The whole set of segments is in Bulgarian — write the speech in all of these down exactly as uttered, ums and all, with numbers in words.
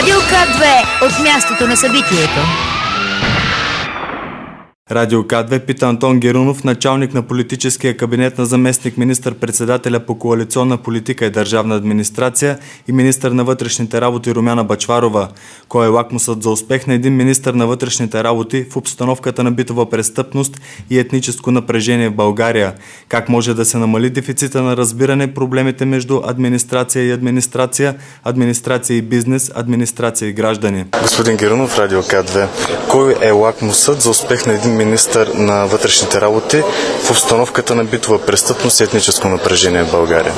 Радио К две от мястото на събитието. Радио К две пита Антон Герунов, началник на политическия кабинет на заместник министър-председателя по коалиционна политика и държавна администрация и министър на вътрешните работи Румяна Бъчварова. Кой е лакмусът за успех на един министър на вътрешните работи в обстановката на битова престъпност и етническо напрежение в България? Как може да се намали дефицита на разбиране, проблемите между администрация и администрация, администрация и бизнес, администрация и граждани? Господин Герунов, Радио К две. Кой е лакмусът за успех на един министър на вътрешните работи в обстановката на битова престъпност и етническо напрежение в България?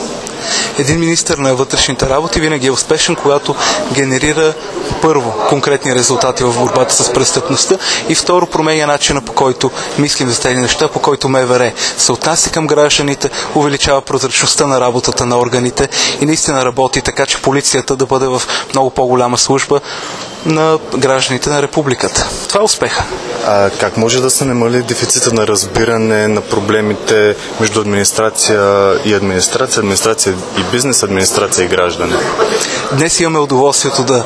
Един министър на вътрешните работи винаги е успешен, когато генерира първо конкретни резултати в борбата с престъпността и второ променя начина, по който мислим за тези неща, по който МВР се отнася към гражданите, увеличава прозрачността на работата на органите и наистина работи така, че полицията да бъде в много по-голяма служба на гражданите на републиката. Това е успеха. А как може да се намали дефицита на разбиране на проблемите между администрация и администрация, администрация и бизнес, администрация и граждани? Днес имаме удоволствието да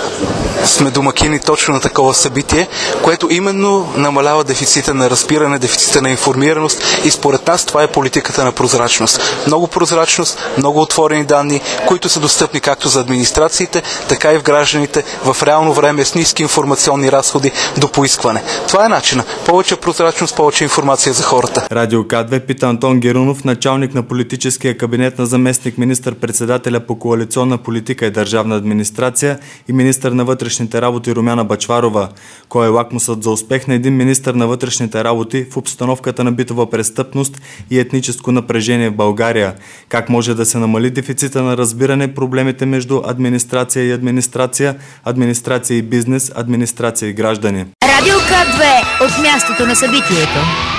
сме домакини точно на такова събитие, което именно намалява дефицита на разбиране, дефицита на информираност и според нас това е политиката на прозрачност. Много прозрачност, много отворени данни, които са достъпни както за администрациите, така и в гражданите в реално време с ниски информационни разходи до поискване. Това е начина. Повече прозрачност, повече информация за хората. Радио К две пита Антон Герунов, началник на политическия кабинет на заместник министър-председателя по коалиционна политика и държавна администрация и министър на вътрешните работи Румяна Бъчварова. Кой е лакмусът за успех на един министър на вътрешните работи в обстановката на битова престъпност и етническо напрежение в България? Как може да се намали дефицита на разбиране, проблемите между администрация и администрация, администрация и бизнес, администрация и граждани? Радио К две от мястото на събитието.